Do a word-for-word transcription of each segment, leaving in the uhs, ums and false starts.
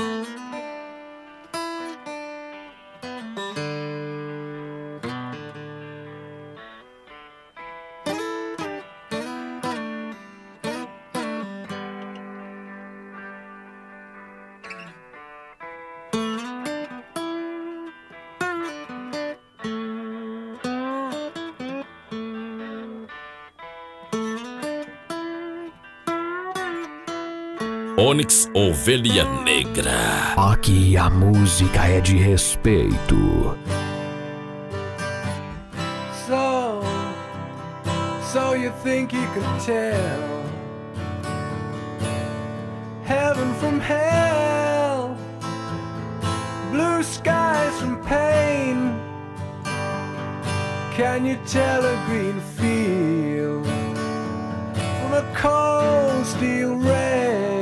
Onyx Ovelha Negra. Aqui a música é de respeito. So, so you think you could tell heaven from hell, blue skies from pain? Can you tell a green field from a cold steel rail?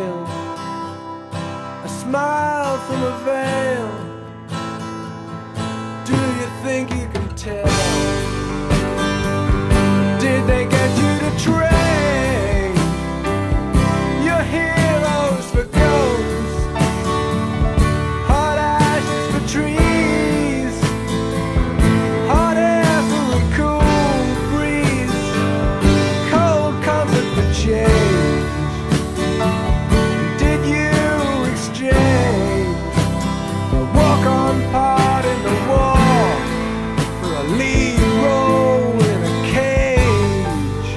Smile from a veil. Do you think you can tell? Did they get you to train your heroes for ghosts, hot ashes for trees, hot air for a cool breeze, cold comfort for change? Part in the war for a lead role in a cage.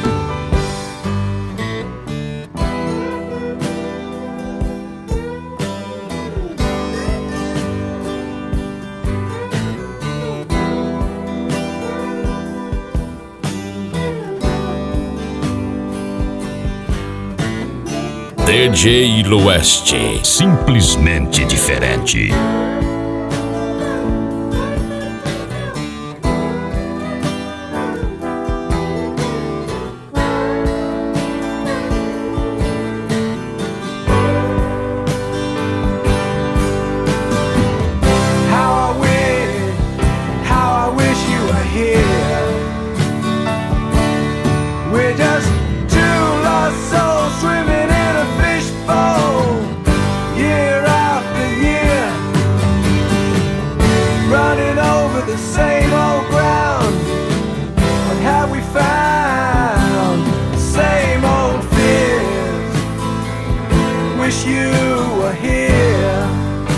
D J Lueste, simplesmente diferente. Wish you were here.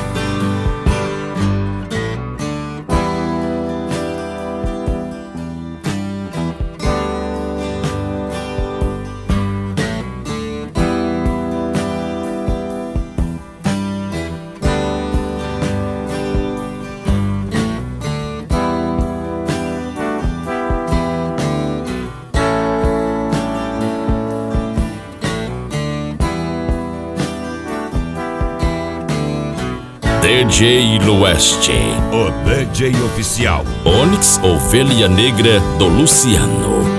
D J Lueste, o D J oficial. Onyx Ovelha Negra do Luciano.